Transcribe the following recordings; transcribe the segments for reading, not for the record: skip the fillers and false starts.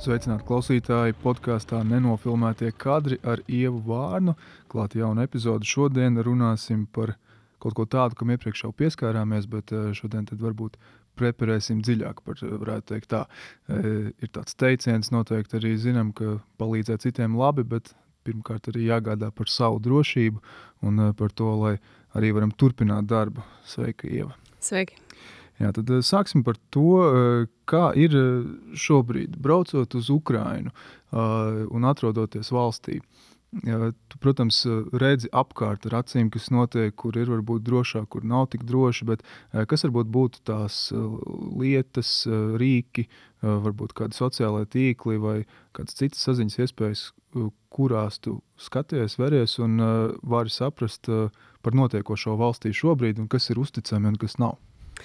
Sveicināti klausītāji podkāstā Nenofilmētie kadri ar Ievu Vārnu. Klāt jauna epizode. Šodien runāsim par kaut ko tādu, kam iepriekš jau pieskārāmies, bet šodien tad varbūt preparēsim dziļāk par, varētu teikt tā. Ir tāds teiciens, noteikti arī zinām, ka palīdzēt citiem labi, bet pirmkārt arī jāgādā par savu drošību un par to, lai arī varam turpināt darbu. Sveika, Ieva! Sveiki! Jā, tad sāksim par to, kā ir šobrīd braucot uz Ukrainu un atrodoties valstī. Tu, protams, redzi apkārt ar acīm, kas notiek, kur ir varbūt drošāk, kur nav tik droši, bet kas varbūt būtu tās lietas, rīki, varbūt kādi sociālai tīkli vai kādas citas saziņas iespējas, kurās tu skaties, veries un vari saprast par notiekošo valstī šobrīd un kas ir uzticami un kas nav?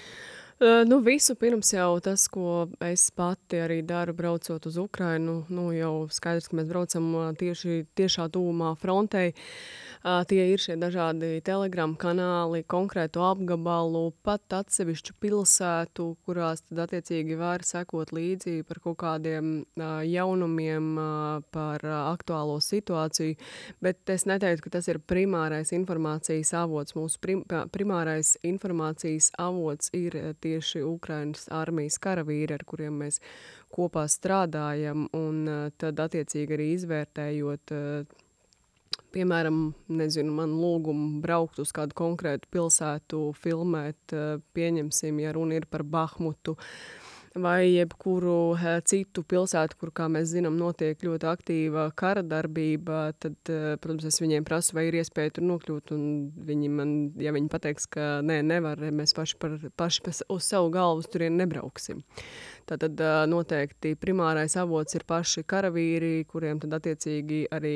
Visu pirms jau tas, ko es pati arī daru braucot uz Ukrainu, jau skaidrs, ka mēs braucam tiešā tuvumā frontei. Tie ir šie dažādi Telegram kanāli, konkrētu apgabalu, pat atsevišķu pilsētu, kurās tad attiecīgi var sekot līdzi par kaut kādiem jaunumiem, par aktuālo situāciju, bet es neteiktu, ka tas ir primārais informācijas avots. Mūsu primārais informācijas avots ir tieši Ukrainas armijas karavīri, ar kuriem mēs kopā strādājam, un tad attiecīgi arī izvērtējot, piemēram, man lūgumu braukt uz kādu konkrētu pilsētu, filmēt, pieņemsim, ja runa ir par Bahmutu, vai jebkuru citu pilsētu, kur, kā mēs zinām, notiek ļoti aktīva kara darbība, tad, protams, es viņiem prasu, vai ir iespēja tur nokļūt, un viņi man, ja viņi pateiks, ka nevar, mēs paši uz savu galvu turien nebrauksim. Tātad noteikti primārais avots ir paši karavīri, kuriem tad attiecīgi arī,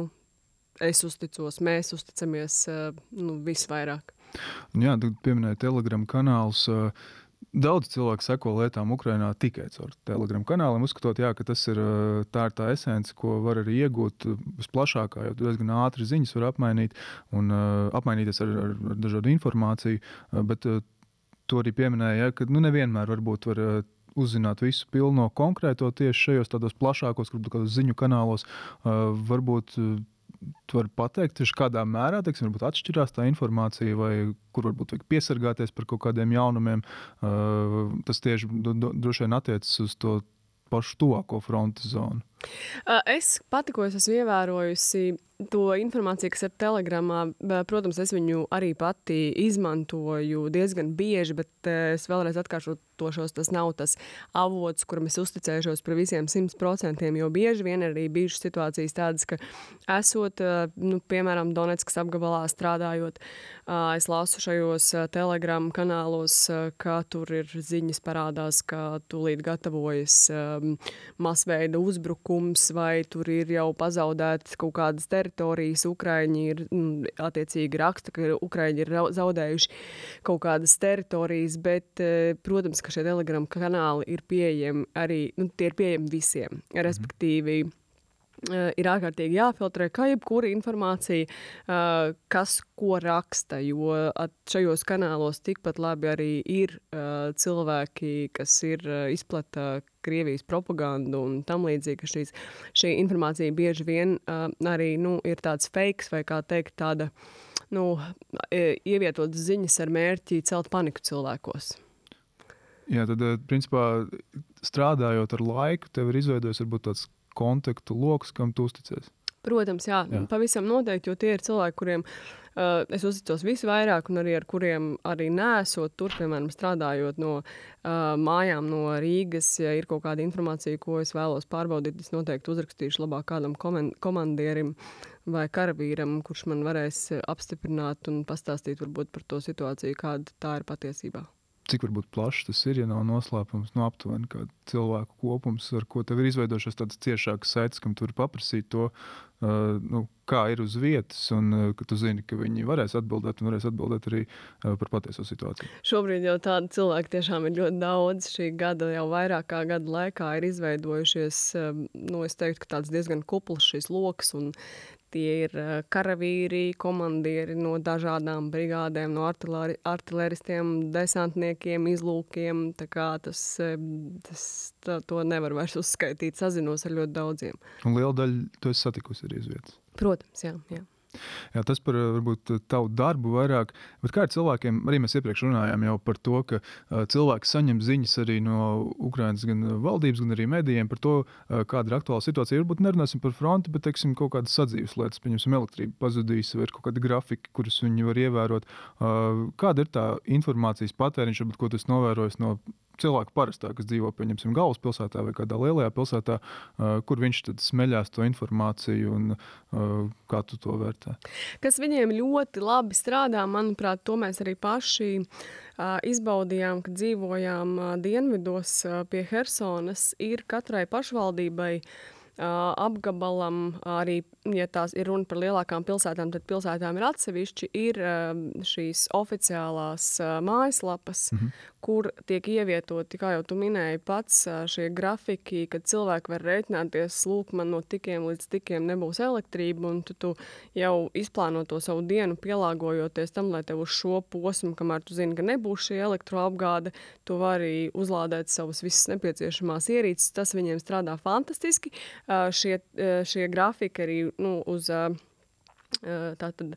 es uzticos, mēs uzticamies visvairāk. Jā, tu pieminēji Telegram kanālus. Daudz cilvēku seko lietām Ukrainā tikai caur Telegram kanāliem, uzskatot, ka tas ir tā esence, ko var arī iegūt visplašākā, jo diezgan ātri ziņas var apmainīt un apmainīties ar dažādu informāciju, bet tu arī pieminēji, ka nevienmēr varbūt var uzzināt visu pilno konkrēto tieši šajos tādos plašākos, kādos ziņu kanālos, varbūt tu vari pateikt, tieši kādā mērā, varbūt atšķirās tā informācija, vai kur varbūt vajag piesargāties par kaut kādiem jaunumiem. Tas tieši droši vien attiecas uz to pašu tuvāko frontes zonu. Es pati, ko es esmu ievērojusi, to informāciju, kas ir Telegramā, protams, es viņu arī pati izmantoju diezgan bieži, bet es vēlreiz atkārtošos, tas nav tas avots, kuram es uzticēšos par visiem 100%, jo bieži vien arī bijušas situācijas tādas, ka esot, piemēram, Donetskas apgabalā strādājot, es lasu šajos Telegram kanālos, ka tur ir ziņas parādās, ka tūlīt gatavojas masveida uzbrukums, vai tur ir jau pazaudētas kaut kādas teritorijas. Ukraiņi ir attiecīgi raksta, ka Ukraiņi ir zaudējuši kaut kādas teritorijas, bet, protams, ka šie Telegram kanāli ir pieejami arī, tie ir pieejami visiem, respektīvi, ir ārkārtīgi jāfiltrē, kā jebkura informācija, kas ko raksta, jo šajos kanālos tikpat labi arī ir cilvēki, kas ir izplata Krievijas propagandu un tam līdzīgi, ka šī informācija bieži vien arī ir tāds fakes vai kā teikt tāda ievietotas ziņas ar mērķi celt paniku cilvēkos. Jā, tad, principā, strādājot ar laiku, tev ir izveidojis varbūt tāds kontaktu loks, kam tu uzticies? Protams, jā, pavisam noteikti, jo tie ir cilvēki, kuriem es uzticos visvairāk un arī ar kuriem arī neesot tur, piemēram, strādājot no mājām no Rīgas, ja ir kaut kāda informācija, ko es vēlos pārbaudīt, es noteikti uzrakstīšu labāk kādam komandierim vai karavīram, kurš man varēs apstiprināt un pastāstīt varbūt par to situāciju, kāda tā ir patiesībā. Cik varbūt plašs tas ir, ja nav noslēpums, aptuveni kādu cilvēku kopums, ar ko tev ir izveidojušās tādas ciešākas saites, kam tu vari paprasīt to, kā ir uz vietas, un ka tu zini, ka viņi varēs atbildēt un varēs atbildēt arī par patieso situāciju. Šobrīd jau tādi cilvēki tiešām ir ļoti daudz. Šī gada jau vairāk kā gada laikā ir izveidojušies, es teiktu, ka tāds diezgan kupls šis loks, un Tie ir karavīri, komandieri no dažādām brigādēm, no artilēristiem, desantniekiem, izlūkiem. Tā kā to nevar vairs uzskaitīt. Sazinos ar ļoti daudziem. Un liela daļa tu esi satikusi arī uz vietas. Protams, jā. Jā, tas par varbūt tavu darbu vairāk, bet kā ar cilvēkiem, arī mēs iepriekš runājām jau par to, ka cilvēki saņem ziņas arī no Ukrainas gan valdības, gan arī medijiem par to, kāda ir aktuāla situācija. Varbūt nerunāsim par fronti, bet, teiksim, kaut kādas sadzīves lietas, pieņemsim, elektrība pazudīs vai ir kaut kādi grafiki, kurus viņi var ievērot. Kāda ir tā informācijas patēriņš, varbūt, ko tu esi novērojis no cilvēku parastā, kas dzīvo, pieņemsim, galvaspilsētā vai kādā lielajā pilsētā, kur viņš tad smeļās to informāciju un kā tu to vērtē? Kas viņiem ļoti labi strādā, manuprāt, to mēs arī paši izbaudījām, kad dzīvojām dienvidos pie Hersonas, ir katrai pašvaldībai apgabalam arī, ja tās ir runa par lielākām pilsētām, tad pilsētām ir atsevišķi, ir šīs oficiālās mājaslapas, kur tiek ievietoti, kā jau tu minēji pats, šie grafiki, kad cilvēki var rēķināties, lūk, man no tikiem līdz tikiem nebūs elektrība, un tu jau izplāno to savu dienu, pielāgojoties tam, lai tev uz šo posmu, kamēr tu zini, ka nebūs šī elektroapgāde, tu vari uzlādēt savus visas nepieciešamās ierīces, tas viņiem strādā fantastiski. Šie grafiki arī uz tātad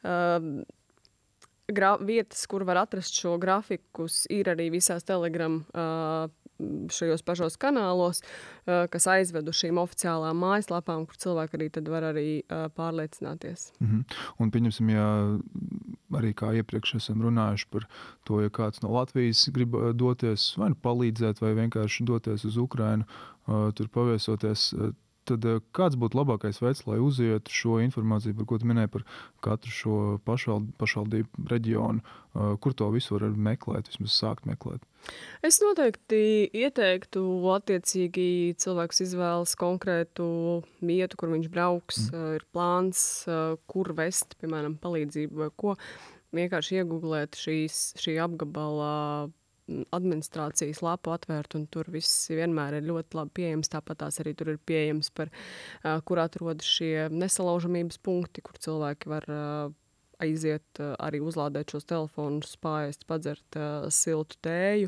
vietas, kur var atrast šo grafikus, ir arī visās Telegram šajos pašos kanālos, kas aizved uz šīm oficiālām mājaslapām, kur cilvēki arī tad var arī pārliecināties. Un pieņemsim, ja arī kā iepriekš esam runājuši par to, ja kāds no Latvijas grib doties vai palīdzēt, vai vienkārši doties uz Ukrainu, tur paviesoties, tad kāds būtu labākais veids, lai uzietu šo informāciju, par ko tu minēji par katru šo pašvaldību reģionu, kur to visu var meklēt, vismaz sākt meklēt? Es noteikti ieteiktu attiecīgi cilvēks izvēlas konkrētu vietu, kur viņš brauks, ir plāns, kur vest, piemēram, palīdzību vai ko. Vienkārši iegūglēt šī apgabala administrācijas lapu atvērt, un tur viss vienmēr ir ļoti labi pieejams. Tāpat tās arī tur ir pieejams par, kur atrodas šie nesalaužamības punkti, kur cilvēki var aiziet, arī uzlādēt šos telefonus, paēst, padzert siltu tēju.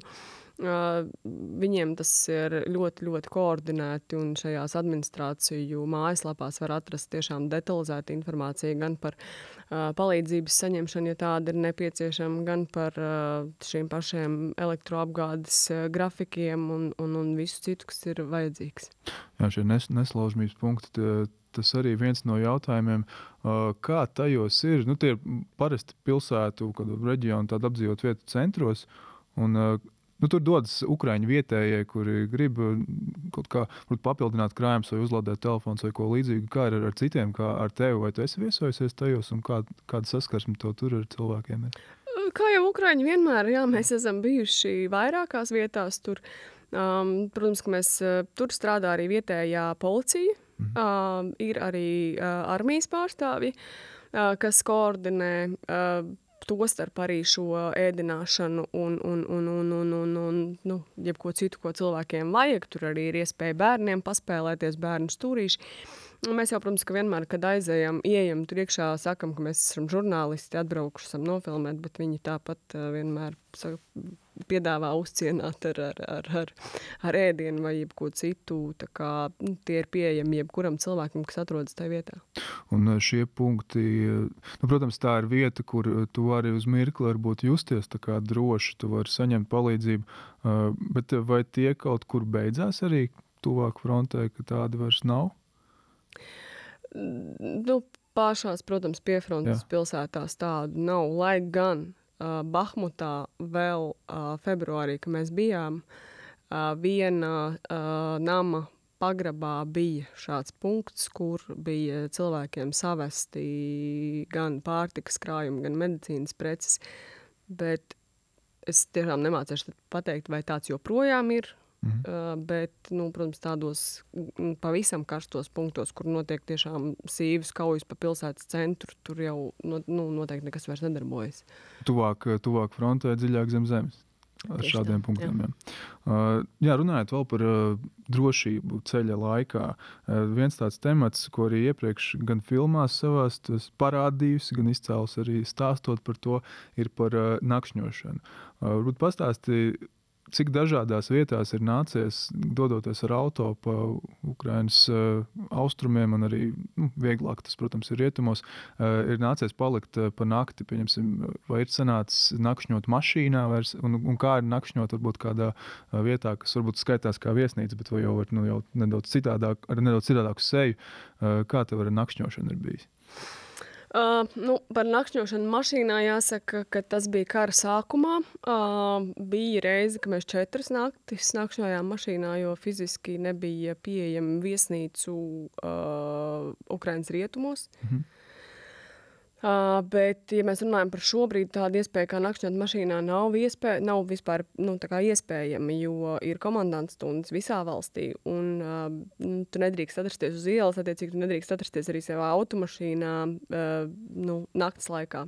Viņiem tas ir ļoti, ļoti koordinēti, un šajās administrāciju mājaslapās var atrast tiešām detalizētu informāciju gan par palīdzības saņemšanu, ja tāda ir nepieciešama, gan par šiem pašiem elektroapgādes grafikiem un visu citu, kas ir vajadzīgs. Jā, šie nesalaužamības punkti, tas arī viens no jautājumiem, kā tajos ir, tie ir parasti pilsētu, kādu reģionu tādu apdzīvot vietu centros, un tur dodas ukraiņu vietējie, kuri grib kaut kā papildināt krājumus vai uzlādēt telefons vai ko līdzīgu. Kā ir ar citiem, kā ar tevi, vai tu esi viesojusies tajos un kāda saskarsme to tur ar cilvēkiem ir? Kā jau ukraiņi vienmēr, jā, mēs esam bijuši vairākās vietās tur. Protams, ka mēs tur strādā arī vietējā policija, ir arī armijas pārstāvji, kas koordinē tostarp arī šo ēdināšanu un jebko citu, ko cilvēkiem vajag. Tur arī ir iespēja bērniem paspēlēties, bērnu stūrīši. Mēs jau, protams, ka vienmēr, kad ieejam tur iekšā, sakam, ka mēs esam žurnālisti, atbraukuši esam nofilmēt, bet viņi tāpat vienmēr piedāvā uzcienāt ar ēdienu vai jebko citu. Tā kā tie ir pieejami jebkuram cilvēkam, kas atrodas tajā vietā. Un šie punkti, protams, tā ir vieta, kur tu vari uz mirkli varbūt justies tā kā droši, tu vari saņemt palīdzību, bet vai tie kaut kur beidzās arī tuvāk frontē, ka tādi vairs nav? Pašās, protams, piefrontes pilsētās tādu nav, lai gan Bahmutā vēl februārī, kad mēs bijām, viena nama pagrabā bija šāds punkts, kur bija cilvēkiem savesti gan pārtikas krājumi, gan medicīnas preces, bet es tiešām nemācēšu pateikt, vai tāds joprojām ir, bet, protams, tādos pavisam karstos punktos, kur notiek tiešām sīvas kaujas pa pilsētas centru, tur jau noteikti nekas vairs nedarbojas. Tuvāk frontē, dziļāk zem zemes? šādiem punktiem. Jā, runājot vēl par drošību ceļa laikā. Viens tāds temats, ko arī iepriekš gan filmās savās parādījusi, gan izcēlus arī stāstot par to, ir par nakšņošanu. Varbūt pastāstīja, cik dažādās vietās ir nācies, dodoties ar auto pa Ukrainas austrumiem, un arī vieglāk tas, protams, ir rietumos, ir nācies palikt pa nakti, pieņemsim, vai ir sanācis nakšņot mašīnā, un kā ir nakšņot varbūt kādā vietā, kas varbūt skaitās kā viesnīca, bet vai jau ir jau nedaudz citādāk, ar nedaudz citādāku seju, kā tev ar nakšņošanu ir bijis? Par nakšņošanu mašīnā jāsaka, ka tas bija kara sākumā. Bija reize, ka mēs 4 naktis nakšņojām mašīnā, jo fiziski nebija pieejama viesnīcu Ukrainas rietumos. Bet, ja mēs runājam par šobrīd, tāda iespēja, kā nakšņot mašīnā, nav vispār tā kā iespējama, jo ir komandants stundas visā valstī, un tu nedrīkst atrasties uz ielas, attiecīgi tu nedrīkst atrasties arī savā automašīnā nakts laikā.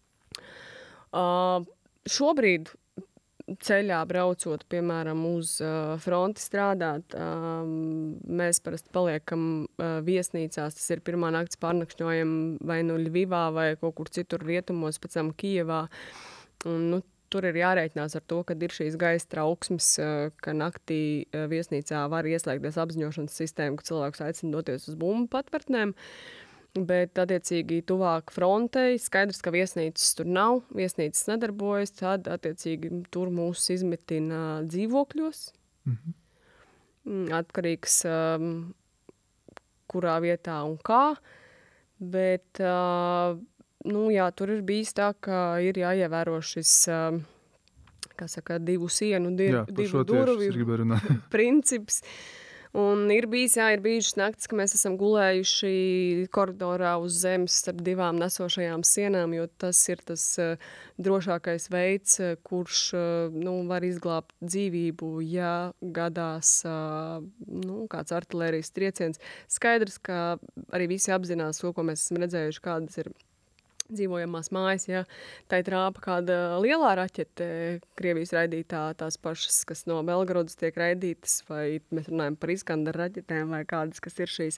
Šobrīd ceļā braucot, piemēram, uz fronti strādāt, mēs parasti paliekam viesnīcās, tas ir pirmā nakts pārnakšņojam vai nu Ļvivā vai kaut kur citur rietumos, pēc tam Kijevā. Un, tur ir jārēķinās ar to, kad ir šīs gaisa trauksmes, ka naktī viesnīcā var ieslēgties apziņošanas sistēma, ka cilvēks aicina doties uz bumbu patvertnēm. Bet, attiecīgi, tuvāk frontei, skaidrs, ka viesnīcas tur nav, viesnīcas nedarbojas, tad, attiecīgi, tur mūs izmitina dzīvokļos. Atkarīgs, kurā vietā un kā. Bet, tur ir bijis tā, ka ir jāievēro šis, divu sienu, divu durvju princips. Un ir bijušas naktis, ka mēs esam gulējuši koridorā uz zemes starp 2 nesošajām sienām, jo tas ir tas drošākais veids, kurš var izglābt dzīvību, ja gadās kāds artilērijas trieciens. Skaidrs, ka arī visi apzinās to, ko mēs esam redzējuši, kādas ir dzīvojamās mājas, ja tai trāpa kāda lielā raķete, Krievijas raidītā, tās pašas, kas no Belgorodas tiek raidītas, vai mēs runājam par Iskander raķetēm, vai kādas, kas ir šīs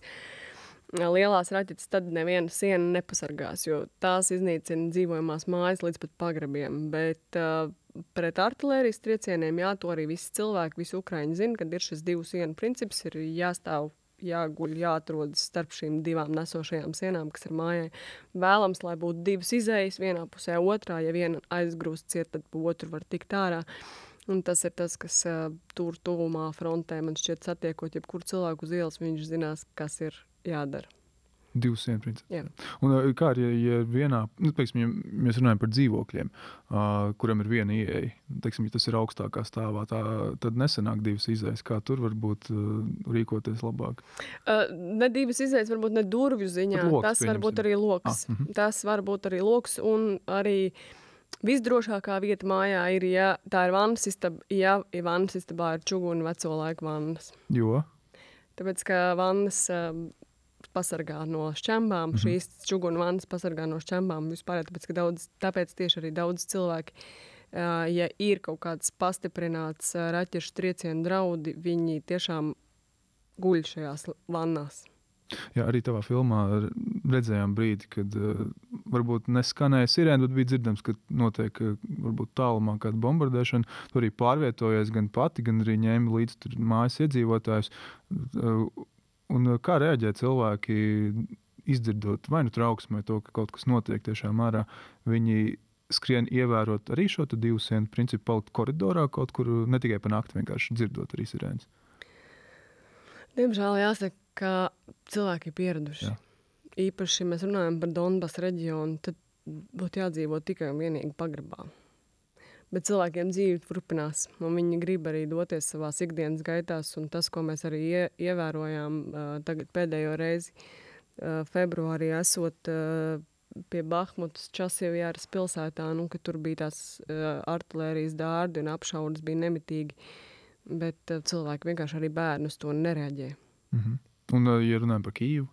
lielās raķetes, tad neviena siena nepasargās, jo tās iznīcina dzīvojamās mājas līdz pat pagrabiem. Bet pret artilērijas triecieniem, to arī visi cilvēki, visi ukraiņi zina, kad ir šis 2 sienu princips, ir jāstāv, jāguļ, jāatrodas starp šīm 2 nesošajām sienām, kas ir mājai. Vēlams, lai būtu 2 izejas, vienā pusē otrā, ja viena aizgrūsts ir, tad pa otru var tikt ārā. Un tas ir tas, kas tur tuvumā frontē, man šķiet, satiekot jebkuru cilvēku uz ielas, viņš zinās, kas ir jādara. 2 sienu princips. Jā. Un kā ir, ja vienā, teiksim, ja mēs runājam par dzīvokļiem, kuram ir viena ieeja, teiksim, ja tas ir augstākā stāvā, tad nesanāk 2 izejas, kā tur varbūt rīkoties labāk? Ne 2 izejas, varbūt ne durvju ziņā, tas var būt arī loks. Tas var būt arī loks, un arī visdrošākā vieta mājā ir, ja tā ir vannas istaba, ja vannas istabā ir čuguni veco laiku vannas. Jo? Tāpēc, ka vannas pasargā no šķembām, šīs čugunu vannas pasargā no šķembām vispār, tāpēc tieši arī daudz cilvēki, ja ir kaut kāds pastiprināts raķešu triecienu draudi, viņi tiešām guļ šajās vannās. Jā, arī tavā filmā redzējām brīdi, kad varbūt neskanēja sirēna, bet bija dzirdams, ka notiek varbūt tālumā kāda bombardēšana. Tu arī pārvietojies gan pati, gan arī ņēma līdz tur mājas iedzīvotājus. Un kā reaģē cilvēki, izdzirdot vai nu trauksmi, vai to, ka kaut kas notiek tiešām ārā, viņi skrien ievērot arī šo 2 sienu principu, palikt koridorā kaut kur, ne tikai pa nakti, vienkārši dzirdot arī sirēnas? Diemžēl jāsaka, ka cilvēki ir pieraduši. Jā. Īpaši mēs runājam par Donbas reģionu, tad būtu jādzīvot tikai un vienīgi pagrabā. Bet cilvēkiem dzīve turpinās, un viņi grib arī doties savās ikdienas gaitās, un tas, ko mēs arī ievērojām tagad pēdējo reizi februārī esot pie Bahmutas Časjevjāras pilsētā, ka tur bija tās artilērijas dārdi un apšaudes bija nemitīgi, bet cilvēki vienkārši arī bērni uz to nereaģē. Un, ja runājam par Kijivu?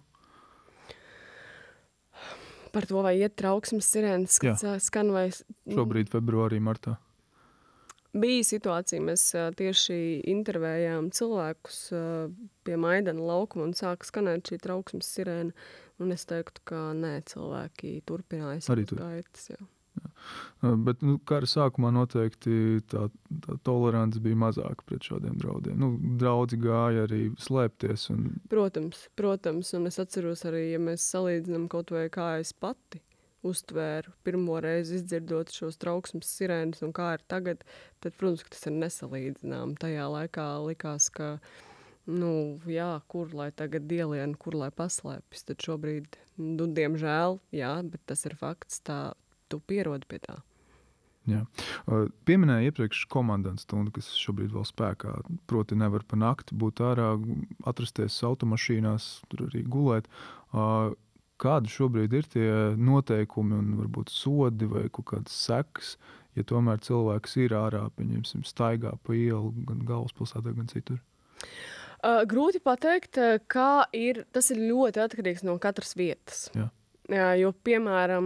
Par to, vai iet trauksmes sirēnas, kad skan vai... Šobrīd februārī, martā. Bija situācija, mēs tieši intervējām cilvēkus pie Maidana laukuma un sāka skanēt šī trauksmes sirēna. Un es teiktu, ka nē, cilvēki turpināja Arī savas gaitas. Jā. Bet kara sākumā noteikti tā tolerance bija mazāka pret šādiem draudiem. Draudzi gāja arī slēpties. Protams, un es atceros arī, ja mēs salīdzinām kaut vai kā es pati uztvēru pirmo reizi izdzirdot šos trauksmes sirēnas un kā ir tagad, tad, protams, ka tas ir nesalīdzinām. Tajā laikā likās, ka, jā, kur lai tagad dielien, kur lai paslēpjas, tad šobrīd, diemžēl, jā, bet tas ir fakts, tā tu pierodi pie tā. Jā. Pieminēja iepriekš komandants stundu, kas šobrīd vēl spēkā, proti nevar pa nakti būt ārā, atrasties automašīnās, tur arī gulēt. Kādi šobrīd ir tie noteikumi un varbūt sodi vai kaut kādas sekas, ja tomēr cilvēks ir ārā, pieņemsim, staigā pa ielu gan galvaspilsētā, gan citur? Grūti pateikt, kā ir, tas ir ļoti atkarīgs no katras vietas. Jā. Jo, piemēram,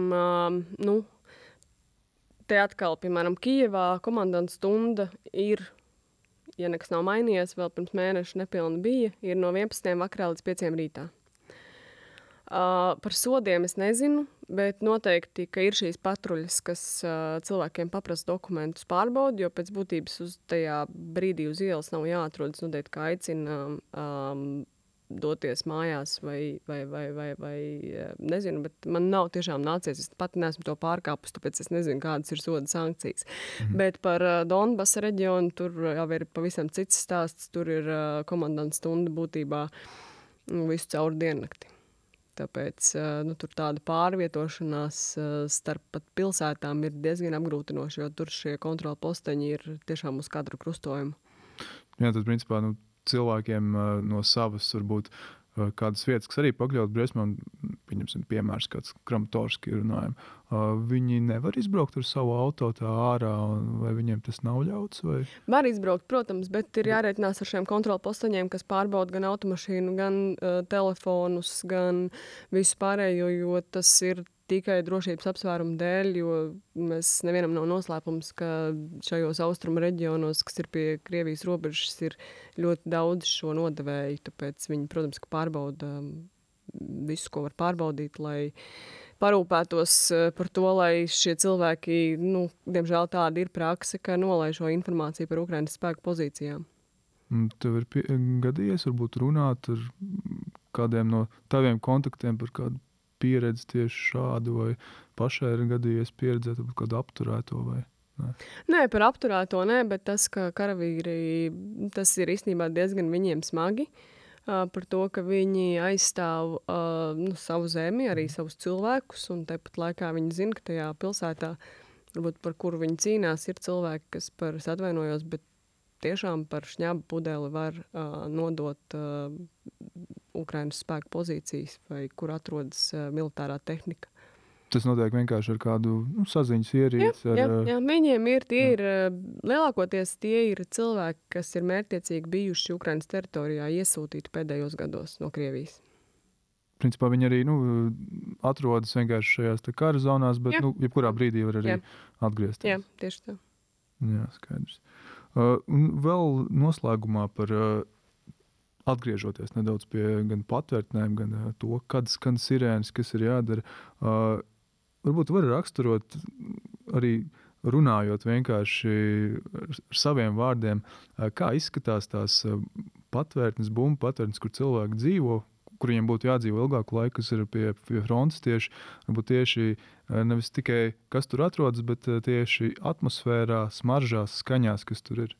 te atkal, piemēram, Kijevā komandants stunda ir, ja nekas nav mainījies, vēl pirms mēneša nepilni bija, ir no 11. vakarā līdz 5. rītā. Par sodiem es nezinu, bet noteikti, ka ir šīs patruļas, kas cilvēkiem paprasa dokumentus pārbaudi, jo pēc būtības uz tajā brīdī uz ielas nav jāatrodas, noteikti, kā aicina doties mājās vai nezinu, bet man nav tiešām nācies, es pat neesmu to pārkāpus, tāpēc es nezinu, kādas ir soda sankcijas. Bet par Donbasa reģionu tur jau ir pavisam cits stāsts, tur ir komandants stunda būtībā visu cauri diennakti. Tāpēc tur tāda pārvietošanās starp pat pilsētām ir diezgan apgrūtinoša, jo tur šie kontrola posteņi ir tiešām uz katru krustojumu. Jā, tad principā cilvēkiem no savas varbūt kādas vietas, kas arī pakļaut briesmām, pieņemsim piemērs kāds Kramatorski runājam, viņi nevar izbraukt ar savu auto tā ārā, vai viņiem tas nav ļauts? Vai? Var izbraukt, protams, bet ir jārēķinās ar šiem kontrola postaņiem, kas pārbauda gan automašīnu, gan telefonus, gan visu pārējo, jo tas ir tikai drošības apsvērumu dēļ, jo mēs nevienam nav noslēpums, ka šajos austrumu reģionos, kas ir pie Krievijas robežas, ir ļoti daudz šo nodevēju, tāpēc viņi, protams, ka pārbauda visu, ko var pārbaudīt, lai parūpētos par to, lai šie cilvēki, diemžēl tāda ir prakse, ka nolai šo informāciju par Ukrainas spēku pozīcijām. Tev ir gadījies varbūt runāt ar kādiem no taviem kontaktiem par kādu pieredzi tieši šādu, vai pašai ir gadījies pieredzēt kādu apturēto vai ne? Nē, par apturēto nē, bet tas, ka karavīri, tas ir īstenībā diezgan viņiem smagi, par to, ka viņi aizstāv savu zemi, arī savus cilvēkus, un tepat laikā viņi zina, ka tajā pilsētā, varbūt par kuru viņi cīnās, ir cilvēki, kas par atvainojos, bet tiešām par šņabu pudeli var nodot Ukrainas spēku pozīcijas vai kur atrodas militārā tehnika. Tas notiek vienkārši ar kādu saziņas ierīci. Jā, viņiem ir, lielākoties tie ir cilvēki, kas ir mērķtiecīgi bijuši Ukrainas teritorijā iesūtīti pēdējos gados no Krievijas. Principā viņi arī atrodas vienkārši šajās kara zonās, bet jebkurā brīdī var arī atgriezties. Jā, tieši tā. Jā, skaidrs. Un vēl noslēgumā par atgriežoties nedaudz pie gan patvērtnēm, gan to, kad skan sirēnas, kas ir jādara. Varbūt var raksturot arī runājot vienkārši ar saviem vārdiem, kā izskatās tās patvērtnes, bumbu patvērtnes, kur cilvēki dzīvo, kur viņiem būtu jādzīvo ilgāku laiku, kas ir pie frontes tieši, varbūt tieši nevis tikai kas tur atrodas, bet tieši atmosfērā, smaržās, skaņās, kas tur ir.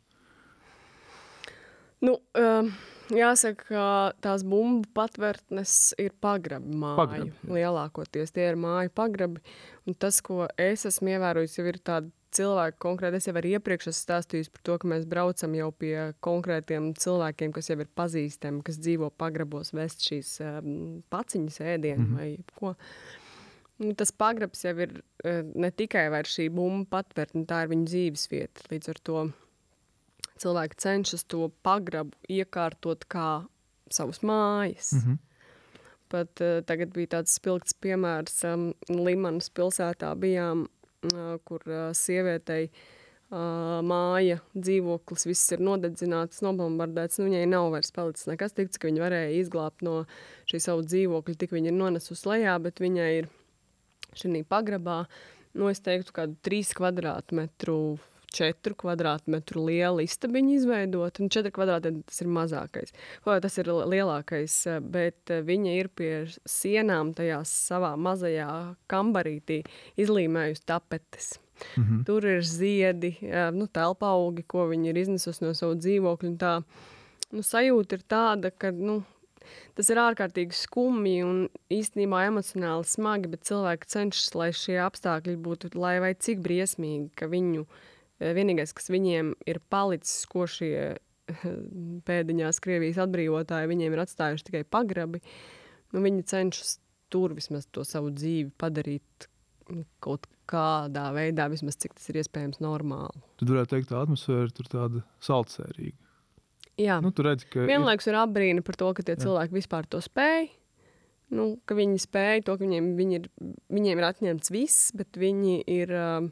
Jāsaka, ka tās bumbu patvērtnes ir pagrabi māju. Lielākoties tie ir māju pagrabi. Un tas, ko es esmu ievērojis, jau ir tādi cilvēki konkrēti. Es jau arī iepriekš esmu stāstījis par to, ka mēs braucam jau pie konkrētiem cilvēkiem, kas jau ir pazīstami, kas dzīvo pagrabos, vest šīs paciņas ēdienu vai ko. Tas pagrabs jau ir ne tikai vairs šī bumbu patvērtne, tā ir viņa dzīves vieta. Līdz ar to cilvēki cenšas to pagrabu iekārtot kā savas mājas. Pat tagad bija tāds spilgts piemērs, Limanas pilsētā bijām, kur sievietei māja, dzīvoklis, viss ir nodedzināts, nobombardēts. Viņai nav vairs palicis nekas tikts, ka viņa varēja izglābt no šī savu dzīvokļu, tik viņa ir nonesus lejā, bet viņai ir šī pagrabā, es teiktu, kādu 3 kvadrātmetru, 4 kvadrātmetru liela istabiņa izveidota, 4 kvadrātmetri tas ir mazākais. Tas ir lielākais, bet viņa ir pie sienām tajā savā mazajā kambarītī izlīmējusi tapetes. Tur ir ziedi, telpa augi, ko viņi ir iznesusi no savu dzīvokļu. Tā sajūta ir tāda, ka tas ir ārkārtīgi skumji un īstenībā emocionāli smagi, bet cilvēki cenšas, lai šie apstākļi būtu vai cik briesmīgi, ka vienīgais, kas viņiem ir palicis, ko šie pēdiņās Krievijas atbrīvotāji viņiem ir atstājuši tikai pagrabi, viņi cenšas tur vismaz to savu dzīvi padarīt kaut kādā veidā, vismaz cik tas ir iespējams normāli. Tad varētu teikt, tā atmosfēra tur tāda saldsērīga. Jā, tu redzi, ka vienlaikus ir apbrīna par to, ka tie cilvēki vispār to spēj, ka viņi spēj to, ka viņiem ir atņemts viss, bet viņi ir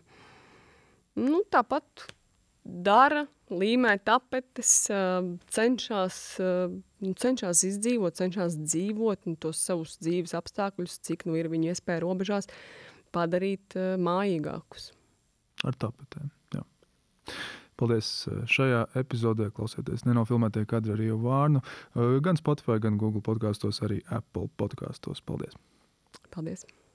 tāpat dara, līmē tapetes, cenšas izdzīvot, cenšas dzīvot tos savus dzīves apstākļus, cik ir viņu iespēja robežās, padarīt mājīgākus. Ar tapetēm, jā. Paldies šajā epizodē, klausieties nenofilmētie kadri ar Ievu Vārnu, gan Spotify, gan Google podkastos, arī Apple podkastos. Paldies! Paldies!